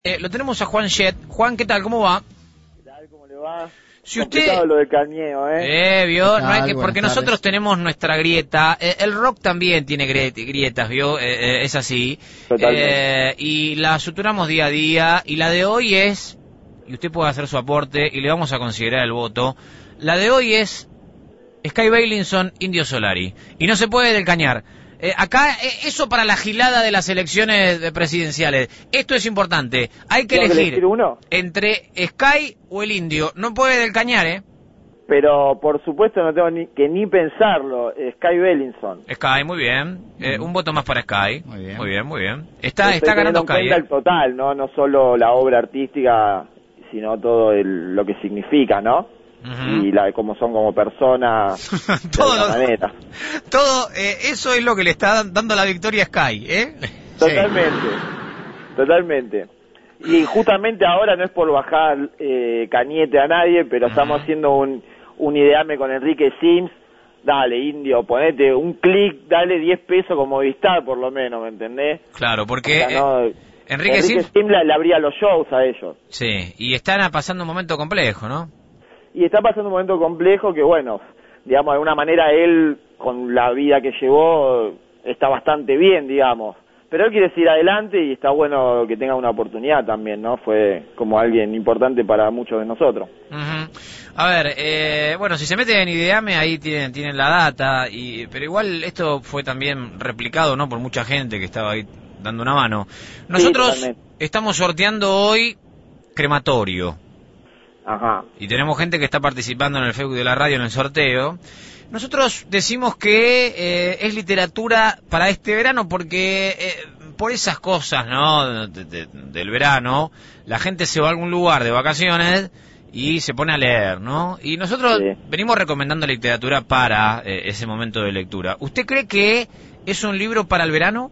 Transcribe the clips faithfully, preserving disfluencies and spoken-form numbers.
Eh, lo tenemos a Juan Shet. Juan, ¿qué tal? ¿Cómo va? ¿Qué tal? ¿Cómo le va? Si Complicado usted... lo de Cañeo, ¿eh? Eh, vio, no hay que... Buenas Porque tardes. nosotros tenemos nuestra grieta. Eh, el rock también tiene grie- grietas, vio, eh, eh, es así. Totalmente. Eh, y la suturamos día a día. Y la de hoy es... Y usted puede hacer su aporte y le vamos a considerar el voto. La de hoy es... Sky Bailinson, Indio Solari. Y no se puede del cañar. Eh, acá, eh, eso para la gilada de las elecciones de presidenciales. Esto es importante. Hay que ¿Tengo que elegir elegir uno? entre Sky o el Indio. No puede del cañar, ¿eh? Pero por supuesto no tengo ni, que ni pensarlo. Sky Bailinson. Sky, muy bien. Eh, un voto más para Sky. Muy bien. Muy bien, muy bien. Está, Estoy está ganando teniendo en Sky, cuenta ¿eh? el total, ¿no? No solo la obra artística, sino todo el, lo que significa, ¿no? Ujú. Y la, como son como personas, de todo, alguna manera. todo eh, eso es lo que le está dando la victoria a Sky, ¿eh? Totalmente, totalmente. Y justamente ahora no es por bajar eh, cañete a nadie, pero Ujú. estamos haciendo un, un ideame con Enrique Sims. Dale, Indio, ponete un clic, dale diez pesos como Movistar, por lo menos, ¿me entendés? Claro, O porque sea, no, eh, Enrique, Enrique Sims... Sims le, le abría los shows a ellos. Sí, y están pasando un momento complejo, ¿no? Y está pasando un momento complejo que, bueno, digamos, de alguna manera él, con la vida que llevó, está bastante bien, digamos. Pero él quiere seguir adelante y está bueno que tenga una oportunidad también, ¿no? Fue como alguien importante para muchos de nosotros. Ujú. A ver, eh, bueno, si se meten en Ideame, ahí tienen, tienen la data, y pero igual esto fue también replicado, ¿no? Por mucha gente que estaba ahí dando una mano. Nosotros totalmente. estamos sorteando hoy crematorio. Ajá. Y tenemos gente que está participando en el Facebook de la radio en el sorteo. Nosotros decimos que eh, es literatura para este verano porque eh, por esas cosas, ¿no? De- de- del verano, la gente se va a algún lugar de vacaciones y se pone a leer, ¿no? Y nosotros Sí. venimos recomendando literatura para eh, ese momento de lectura. ¿Usted cree que es un libro para el verano?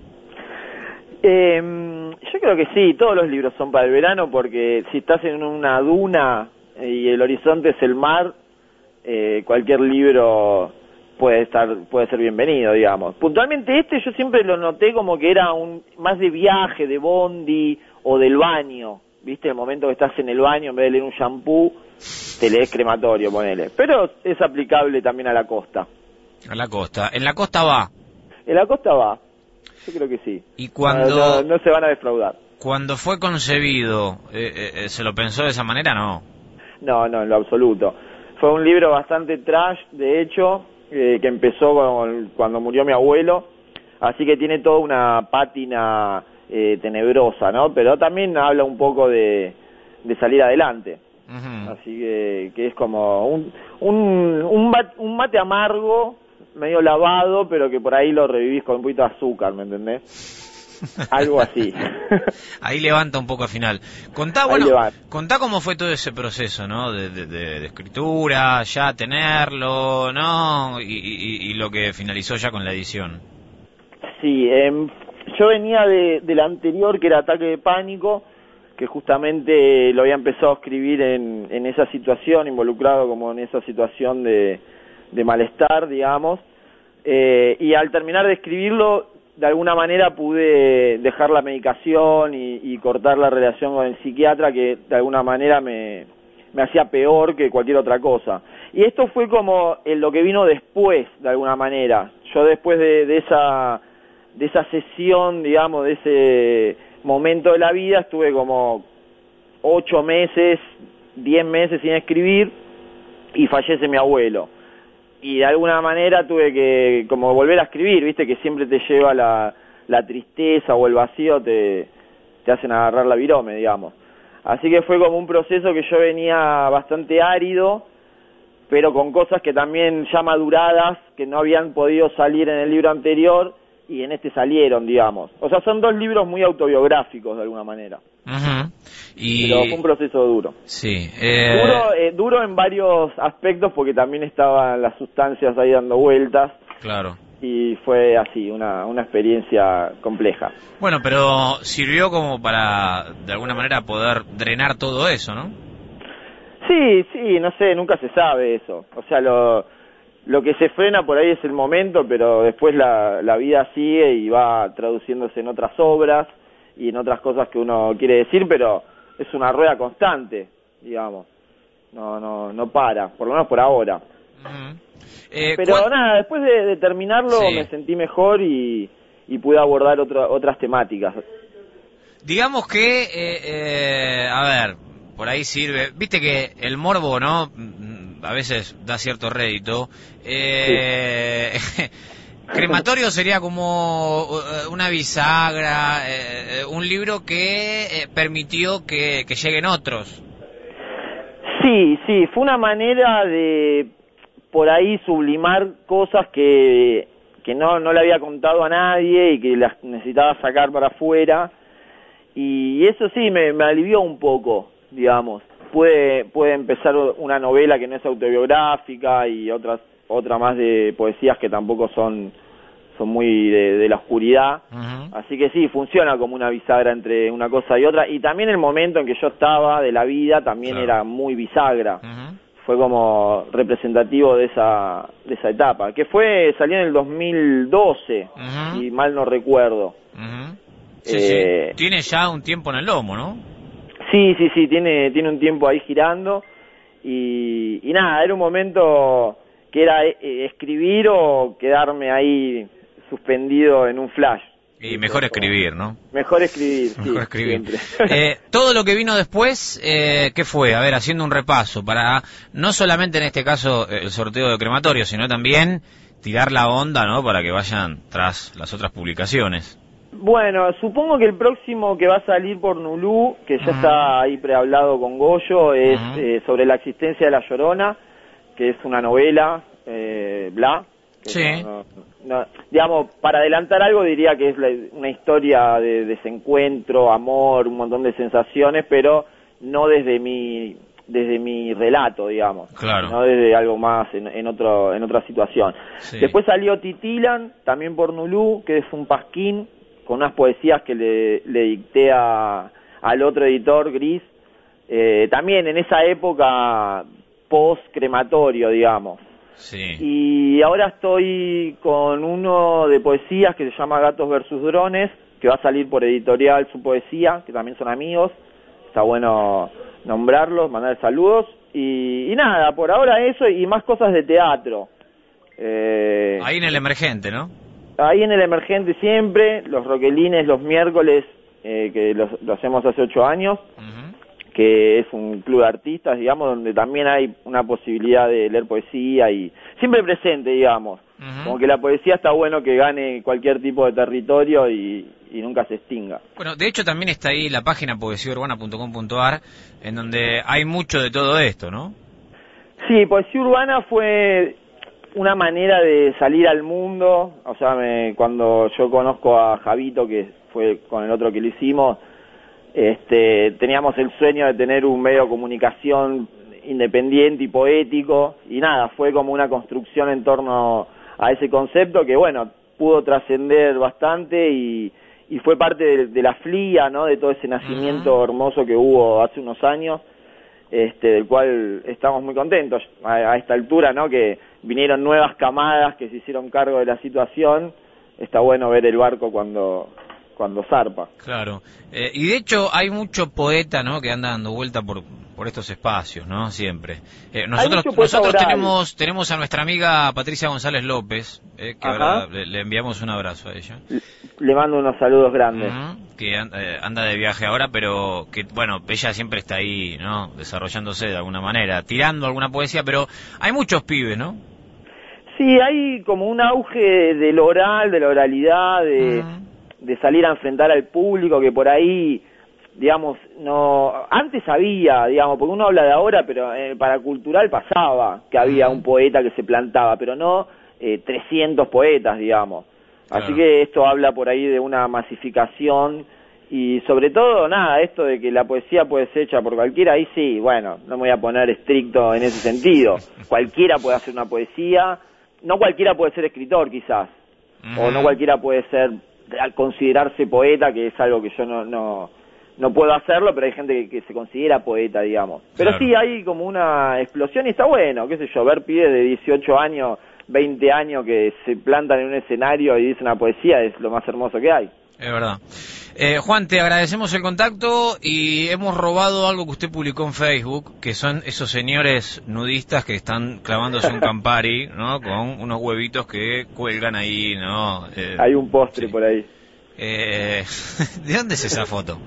Eh, yo creo que sí, todos los libros son para el verano porque si estás en una duna y el horizonte es el mar, eh, cualquier libro puede estar puede ser bienvenido, digamos. Puntualmente este yo siempre lo noté como que era un más de viaje, de bondi o del baño, ¿viste? El momento que estás en el baño, en vez de leer un shampoo, te lees crematorio, ponele. Pero es aplicable también a la costa. A la costa. En la costa va. En la costa va, yo creo que sí. Y cuando... No, no, no se van a defraudar. Cuando fue concebido, eh, eh, eh, ¿se lo pensó de esa manera? No. No, no, en lo absoluto. Fue un libro bastante trash, de hecho, eh, que empezó con- cuando murió mi abuelo, así que tiene toda una pátina eh, tenebrosa, ¿no? Pero también habla un poco de, de salir adelante. Ujú. Así que, que es como un, un, un, bat- un mate amargo, medio lavado, pero que por ahí lo revivís con un poquito de azúcar, ¿me entendés? Algo así. Ahí levanta un poco al final. Contá, Ahí bueno, levanta. contá cómo fue todo ese proceso, ¿no? De, de- de- de escritura, ya tenerlo, ¿no? Y, y- y lo que finalizó ya con la edición. Sí, eh, yo venía de, del anterior, que era Ataque de Pánico, que justamente lo había empezado a escribir en, en esa situación, involucrado como en esa situación de, de malestar, digamos, eh, y al terminar de escribirlo, de alguna manera pude dejar la medicación y, y cortar la relación con el psiquiatra, que de alguna manera me, me hacía peor que cualquier otra cosa. Y esto fue como en lo que vino después, de alguna manera. Yo después de, de esa de esa sesión, digamos, de ese momento de la vida, estuve como ocho meses, diez meses sin escribir y fallece mi abuelo. Y de alguna manera tuve que como volver a escribir, viste, que siempre te lleva la, la tristeza o el vacío, te, te hacen agarrar la virome, digamos. Así que fue como un proceso que yo venía bastante árido, pero con cosas que también ya maduradas, que no habían podido salir en el libro anterior, y en este salieron, digamos. O sea, son dos libros muy autobiográficos, de alguna manera. Ujú. Y... Pero fue un proceso duro. Sí. Eh... Duro, eh, duro en varios aspectos, porque también estaban las sustancias ahí dando vueltas, Claro. y fue así, una, una experiencia compleja. Bueno, pero sirvió como para, de alguna manera, poder drenar todo eso, ¿no? Sí, sí, no sé, nunca se sabe eso. O sea, lo, lo que se frena por ahí es el momento, pero después la, la vida sigue y va traduciéndose en otras obras, y en otras cosas que uno quiere decir, pero es una rueda constante, digamos. No, no, no para, por lo menos por ahora. Uh-huh. eh, pero ¿cuál... nada, después de, de terminarlo sí. me sentí mejor y, y pude abordar otra, otras temáticas. Digamos que, eh, eh, a ver, por ahí sirve, viste que el morbo, ¿no? A veces da cierto rédito. Eh, sí. Crematorio sería como una bisagra, eh, un libro que eh, permitió que, que lleguen otros. Sí, sí, fue una manera de por ahí sublimar cosas que, que no, no le había contado a nadie y que las necesitaba sacar para afuera. Y eso sí, me, me alivió un poco, digamos. Puede, puede empezar una novela que no es autobiográfica y otras otra más de poesías que tampoco son, son muy de, de la oscuridad. Uh-huh. Así que sí, funciona como una bisagra entre una cosa y otra. Y también el momento en que yo estaba de la vida también claro. era muy bisagra. Uh-huh. Fue como representativo de esa, de esa etapa. Que fue, salió en el dos mil doce, uh-huh. si mal no recuerdo. Uh-huh. Sí, eh, sí. Tiene ya un tiempo en el lomo, ¿no? Sí, sí, sí, tiene, tiene un tiempo ahí girando. Y, y nada, era un momento que era eh, escribir o quedarme ahí suspendido en un flash. Y mejor escribir, ¿no? Mejor escribir, sí. Mejor escribir. Eh, todo lo que vino después, eh, ¿qué fue? A ver, haciendo un repaso, para no solamente en este caso el sorteo de Crematorio, sino también tirar la onda, ¿no? Para que vayan tras las otras publicaciones. Bueno, supongo que el próximo que va a salir por Nulú, que ya uh-huh. está ahí prehablado con Goyo, es uh-huh. eh, sobre la existencia de La Llorona, que es una novela, eh, bla. Sí. No, no, no, digamos, para adelantar algo diría que es la, una historia de desencuentro, amor, un montón de sensaciones, pero no desde mi desde mi relato, digamos, claro. no desde algo más en, en otro en otra situación. Sí. Después salió Titilan, también por Nulú, que es un pasquín con unas poesías que le, le dicté a, al otro editor, Gris, eh, también en esa época post-crematorio, digamos. Sí. Y ahora estoy con uno de poesías que se llama Gatos versus Drones, que va a salir por Editorial Su Poesía, que también son amigos. Está bueno nombrarlos, mandar saludos. Y, y nada, por ahora eso y más cosas de teatro. Eh, Ahí en el Emergente, ¿no? Ahí en el Emergente siempre, los roquelines los miércoles, eh, que los, lo hacemos hace ocho años. Uh-huh. Que es un club de artistas, digamos, donde también hay una posibilidad de leer poesía y siempre presente, digamos. Uh-huh. Como que la poesía está bueno que gane cualquier tipo de territorio y, y nunca se extinga. Bueno, de hecho también está ahí la página poesía urbana punto com punto a r, en donde hay mucho de todo esto, ¿no? Sí, Poesía Urbana fue una manera de salir al mundo. O sea, me, cuando yo conozco a Javito, que fue con el otro que lo hicimos, Este, teníamos el sueño de tener un medio de comunicación independiente y poético, y nada, fue como una construcción en torno a ese concepto que, bueno, pudo trascender bastante y, y fue parte de, de la FLIA, ¿no?, de todo ese nacimiento uh-huh. hermoso que hubo hace unos años, este, del cual estamos muy contentos a, a esta altura, ¿no?, que vinieron nuevas camadas que se hicieron cargo de la situación. Está bueno ver el barco cuando... cuando zarpa. Claro, eh, y de hecho hay mucho poeta, ¿no?, que anda dando vuelta por por estos espacios, ¿no?, siempre. Eh, nosotros nosotros tenemos tenemos a nuestra amiga Patricia González López, eh, que ahora le, le enviamos un abrazo a ella. Le mando unos saludos grandes. Uh-huh, que anda, eh, anda de viaje ahora, pero que, bueno, ella siempre está ahí, ¿no?, desarrollándose de alguna manera, tirando alguna poesía, pero hay muchos pibes, ¿no? Sí, hay como un auge del oral, de la oralidad, de... Uh-huh. de salir a enfrentar al público, que por ahí, digamos, no... Antes había, digamos, porque uno habla de ahora, pero eh, para cultural pasaba que había un poeta que se plantaba, pero no eh, trescientos poetas, digamos. Claro. Así que esto habla por ahí de una masificación y sobre todo, nada, esto de que la poesía puede ser hecha por cualquiera, ahí sí, bueno, no me voy a poner estricto en ese sentido. Cualquiera puede hacer una poesía, no cualquiera puede ser escritor quizás, uh-huh. o no cualquiera puede ser... al considerarse poeta, que es algo que yo no no, no puedo hacerlo, pero hay gente que, que se considera poeta, digamos. Pero claro. sí, hay como una explosión y está bueno, qué sé yo, ver pibes de dieciocho años, veinte años que se plantan en un escenario y dicen una poesía es lo más hermoso que hay. Es verdad. Eh, Juan, te agradecemos el contacto y hemos robado algo que usted publicó en Facebook, que son esos señores nudistas que están clavándose un Campari, ¿no? Con unos huevitos que cuelgan ahí, ¿no? Eh, Hay un postre sí. por ahí. Eh, ¿De dónde es esa foto?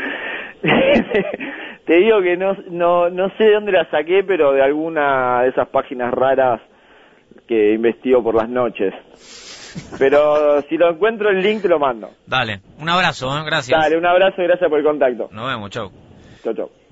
Te digo que no, no, no sé de dónde la saqué, pero de alguna de esas páginas raras que investigo por las noches. Pero si lo encuentro el link te lo mando. Dale, un abrazo, ¿eh? Gracias. Dale, un abrazo y gracias por el contacto. Nos vemos, chau. Chau, chau.